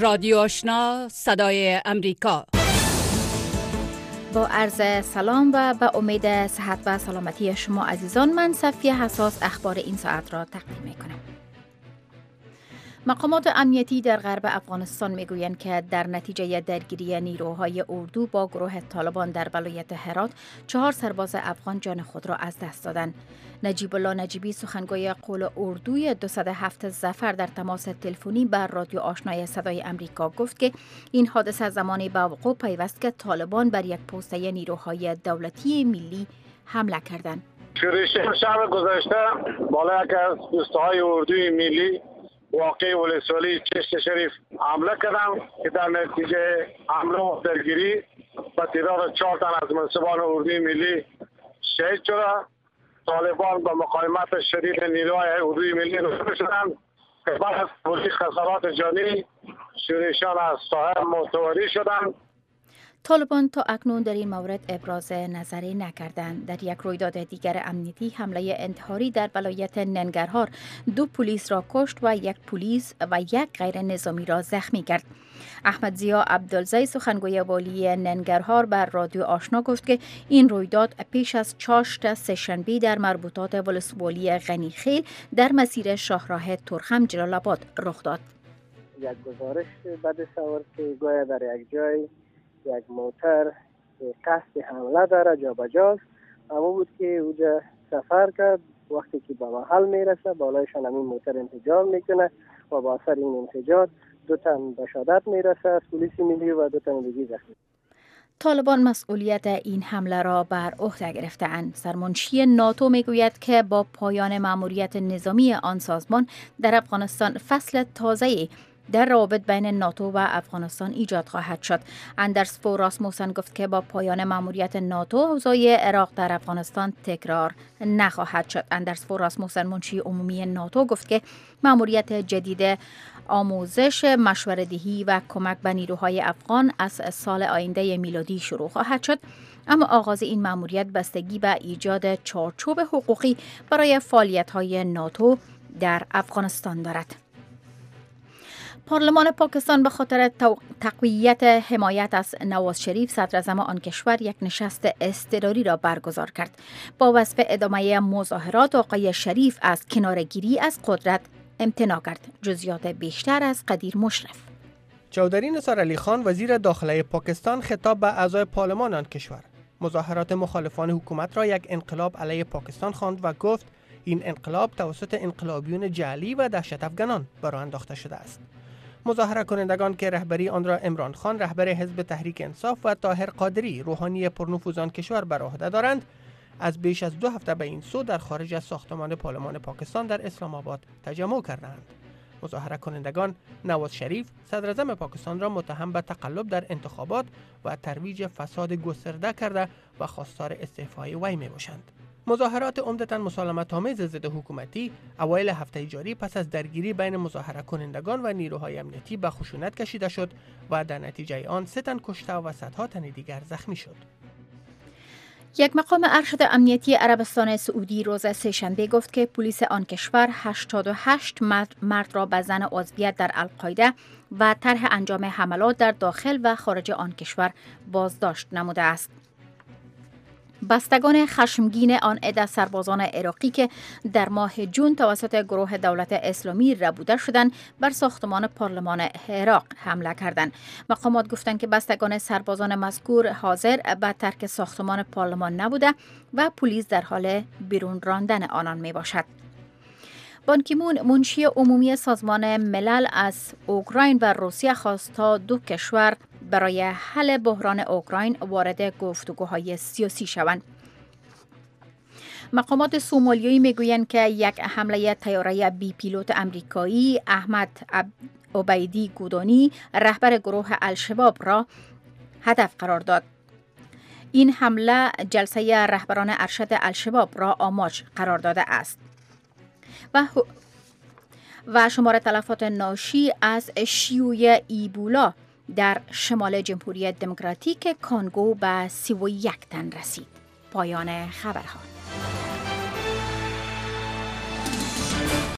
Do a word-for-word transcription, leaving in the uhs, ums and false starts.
رادیو آشنا صدای امریکا. با عرض سلام و با امید صحت و سلامتی شما عزیزان، من صفیه حساس اخبار این ساعت را تقدیم میکنم. مقامات امنیتی در غرب افغانستان میگویند که در نتیجه درگیری نیروهای اردو با گروه طالبان در ولایت هرات، چهار سرباز افغان جان خود را از دست دادند. نجیب الله نجیبی سخنگوی قول اردوی دویست و هفت ظفر در تماس تلفنی بر رادیو آشنای صدای امریکا گفت که این حادثه زمانی به وقوع پیوست که طالبان بر یک پوسته نیروهای دولتی ملی حمله کردند. شب گذشته بالا یکی از پوسته‌های اردوی ملی واقع ولسوالی چشت شریف حمله کردند که در نتیجه حمله و درگیری به تعداد چهار تن از منصبان اردوی ملی شهید شده. طالبان با مقاومت شدید نیروهای اردوی ملی روبرو شدند که بعد از توزیع خسارات جانی شورشیان از ساحل متواری شدند. طالبان تا اکنون در این مورد ابراز نظری نکردند. در یک رویداد دیگر امنیتی، حمله انتحاری در ولایت ننگرهار دو پلیس را کشت و یک پلیس و یک غیر نظامی را زخمی کرد. احمد ضیا عبدالزی سخنگوی والی ننگرهار بر رادیو آشنا گفت که این رویداد پیش از چاشت سه‌شنبه در مربوطات ولسوالی غنیخیل در مسیر شاهراه ترخم جلال آباد رخ داد. یک گزارش بعد سوار که گویا در یک جای یک موتر قصد حمله داره جا بجاست، اما بود که اوجا سفر کرد. وقتی که به محل میرسه بالایشان همین موتر انفجار میکنه و با اثر این انفجار دو تن به شهادت میرسه از پلیس ملی و دو تن دیگه زخمی. طالبان مسئولیت این حمله را بر عهده گرفته‌اند. سرمنشی ناتو میگوید که با پایان مأموریت نظامی آن سازمان در افغانستان فصل تازه‌ای در روابط بین ناتو و افغانستان ایجاد خواهد شد. اندرس فو راسموسن گفت که با پایان مأموریت ناتو اوضاع عراق در افغانستان تکرار نخواهد شد. اندرس فو راسموسن منشی عمومی ناتو گفت که مأموریت جدید آموزش، مشوره‌دهی و کمک به نیروهای افغان از سال آینده میلادی شروع خواهد شد، اما آغاز این مأموریت بستگی به ایجاد چارچوب حقوقی برای فعالیت‌های ناتو در افغانستان دارد. پارلمان پاکستان به خاطر تقویت حمایت از نواز شریف صدراعظم آن کشور یک نشست اضطراری را برگزار کرد. با وصف ادامه مظاهرات، آقای شریف از کناره‌گیری از قدرت امتناع کرد. جزئیات بیشتر از قدیر مشرف. چودری نثار علی خان وزیر داخله پاکستان خطاب به اعضای پارلمان آن کشور مظاهرات مخالفان حکومت را یک انقلاب علیه پاکستان خواند و گفت این انقلاب توسط انقلابیون جعلی و دهشت افغانان برآ انداخته شده است. مظاهره کنندگان که رهبری آن را عمران خان رهبر حزب تحریک انصاف و طاهر قادری روحانی پرنفوذ آن کشور بر عهده دارند، از بیش از دو هفته به این سو در خارج از ساختمان پارلمان پاکستان در اسلام آباد تجمع کردند. مظاهره کنندگان نواز شریف صدراعظم پاکستان را متهم به تقلب در انتخابات و ترویج فساد گسترده کرده و خواستار استعفای وی می باشند. مظاهرات عمدتاً مسالمت‌آمیز ضد حکومتی اوایل هفته جاری پس از درگیری بین مظاهره کنندگان و نیروهای امنیتی به خشونت کشیده شد و در نتیجه آن سه تن کشته و صدها تن دیگر زخمی شد. یک مقام ارشد امنیتی عربستان سعودی روز سه‌شنبه گفت که پلیس آن کشور هشتاد و هشت مرد را به زن عضویت در القاعده و طرح انجام حملات در داخل و خارج آن کشور بازداشت نموده است. بستگان خشمگین آن عده سربازان عراقی که در ماه جون توسط گروه دولت اسلامی ربوده شدند بر ساختمان پارلمان عراق حمله کردند. مقامات گفتند که بستگان سربازان مذکور حاضر به ترک ساختمان پارلمان نبوده و پلیس در حال بیرون راندن آنان می باشد. بان کی مون منشی عمومی سازمان ملل از اوکراین و روسیه خواست تا دو کشور برای حل بحران اوکراین وارد گفتگوهای سیاسی شوند. مقامات سومالیایی میگویند که یک حمله طیاره بی پیلوت امریکایی احمد عبیدی گودانی رهبر گروه الشباب را هدف قرار داد. این حمله جلسه رهبران ارشد الشباب را آماج قرار داده است و و شمار تلفات ناشی از شیوع ایبولا در شمال جمهوری دموکراتیک کانگو به سی و یک تن رسید. پایان خبرها.